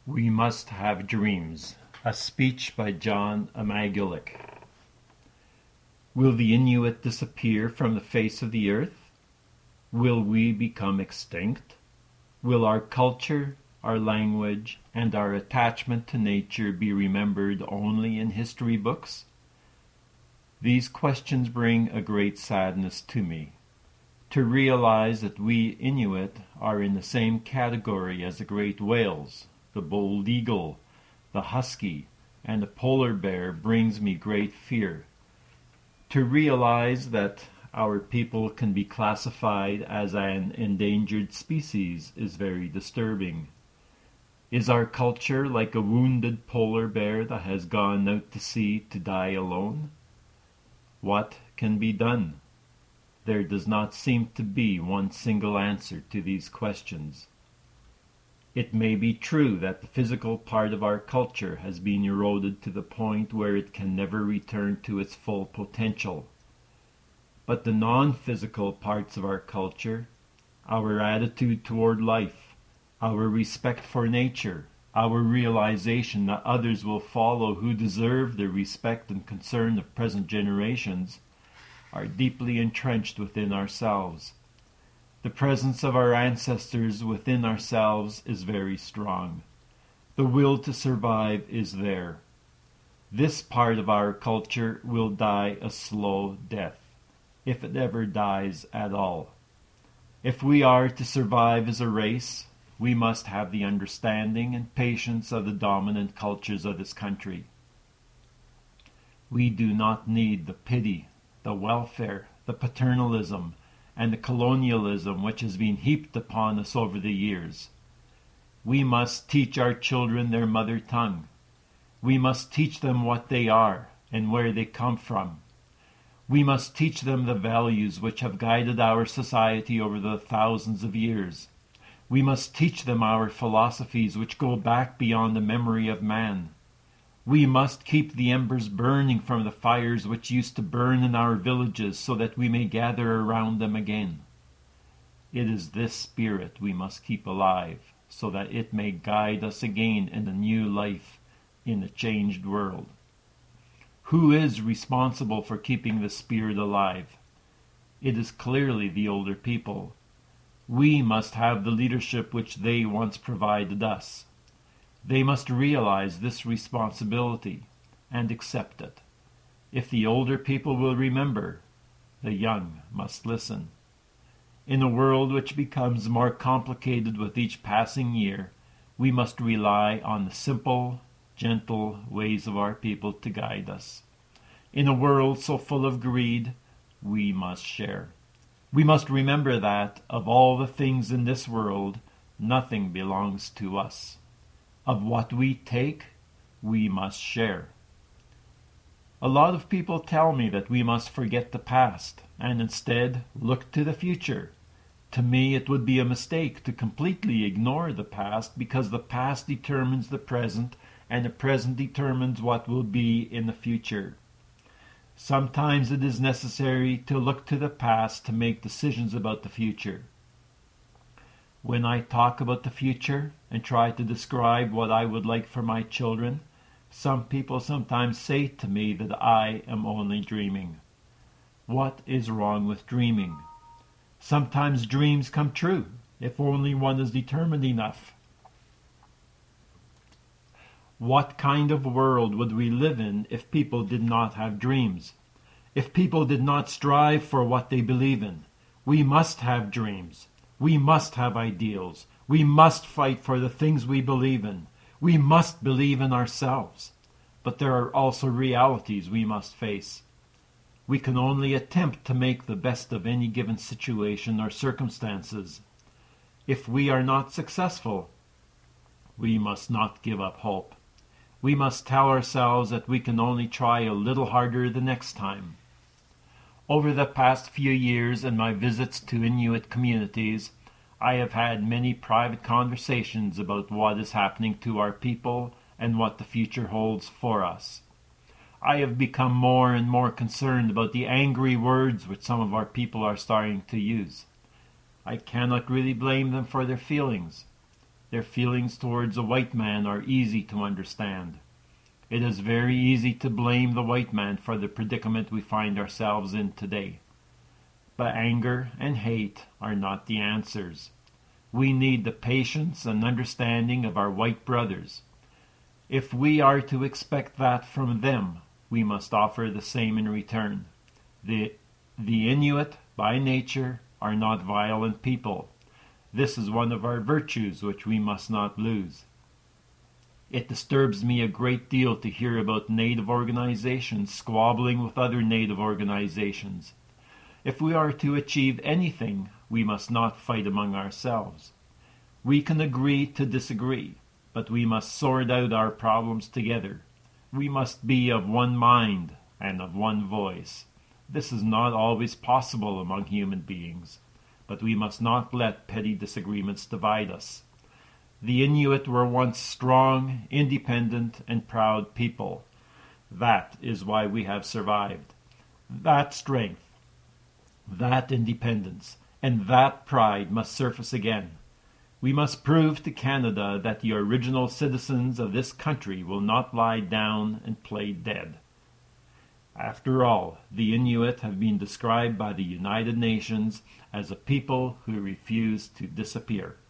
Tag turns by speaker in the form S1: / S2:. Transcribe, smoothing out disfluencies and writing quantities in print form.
S1: We Must Have Dreams, a speech by John Amagulik. Will the Inuit disappear from the face of the earth? Will we become extinct? Will our culture, our language, and our attachment to nature be remembered only in history books? These questions bring a great sadness to me. To realize that we Inuit are in the same category as the great whales, the bold eagle, the husky, and the polar bear brings me great fear. To realize that our people can be classified as an endangered species is very disturbing. Is our culture like a wounded polar bear that has gone out to sea to die alone? What can be done? There does not seem to be one single answer to these questions. It may be true that the physical part of our culture has been eroded to the point where it can never return to its full potential. But the non-physical parts of our culture, our attitude toward life, our respect for nature, our realization that others will follow who deserve the respect and concern of present generations, are deeply entrenched within ourselves. The presence of our ancestors within ourselves is very strong. The will to survive is there. This part of our culture will die a slow death, if it ever dies at all. If we are to survive as a race, we must have the understanding and patience of the dominant cultures of this country. We do not need the pity, the welfare, the paternalism, and the colonialism which has been heaped upon us over the years. We must teach our children their mother tongue. We must teach them what they are and where they come from. We must teach them the values which have guided our society over the thousands of years. We must teach them our philosophies which go back beyond the memory of man. We must keep the embers burning from the fires which used to burn in our villages so that we may gather around them again. It is this spirit we must keep alive so that it may guide us again in a new life in a changed world. Who is responsible for keeping the spirit alive? It is clearly the older people. We must have the leadership which they once provided us. They must realize this responsibility and accept it. If the older people will remember, the young must listen. In a world which becomes more complicated with each passing year, we must rely on the simple, gentle ways of our people to guide us. In a world so full of greed, we must share. We must remember that, of all the things in this world, nothing belongs to us. Of what we take, we must share. A lot of people tell me that we must forget the past and instead look to the future. To me, it would be a mistake to completely ignore the past because the past determines the present and the present determines what will be in the future. Sometimes it is necessary to look to the past to make decisions about the future. When I talk about the future and try to describe what I would like for my children, some people sometimes say to me that I am only dreaming. What is wrong with dreaming? Sometimes dreams come true, if only one is determined enough. What kind of world would we live in if people did not have dreams? If people did not strive for what they believe in? We must have dreams. We must have ideals. We must fight for the things we believe in. We must believe in ourselves. But there are also realities we must face. We can only attempt to make the best of any given situation or circumstances. If we are not successful, we must not give up hope. We must tell ourselves that we can only try a little harder the next time. Over the past few years in my visits to Inuit communities, I have had many private conversations about what is happening to our people and what the future holds for us. I have become more and more concerned about the angry words which some of our people are starting to use. I cannot really blame them for their feelings. Their feelings towards a white man are easy to understand. It is very easy to blame the white man for the predicament we find ourselves in today. But anger and hate are not the answers. We need the patience and understanding of our white brothers. If we are to expect that from them, we must offer the same in return. The Inuit, by nature, are not violent people. This is one of our virtues which we must not lose. It disturbs me a great deal to hear about native organizations squabbling with other native organizations. If we are to achieve anything, we must not fight among ourselves. We can agree to disagree, but we must sort out our problems together. We must be of one mind and of one voice. This is not always possible among human beings, but we must not let petty disagreements divide us. The Inuit were once strong, independent, and proud people. That is why we have survived. That strength, that independence, and that pride must surface again. We must prove to Canada that the original citizens of this country will not lie down and play dead. After all, the Inuit have been described by the United Nations as a people who refuse to disappear.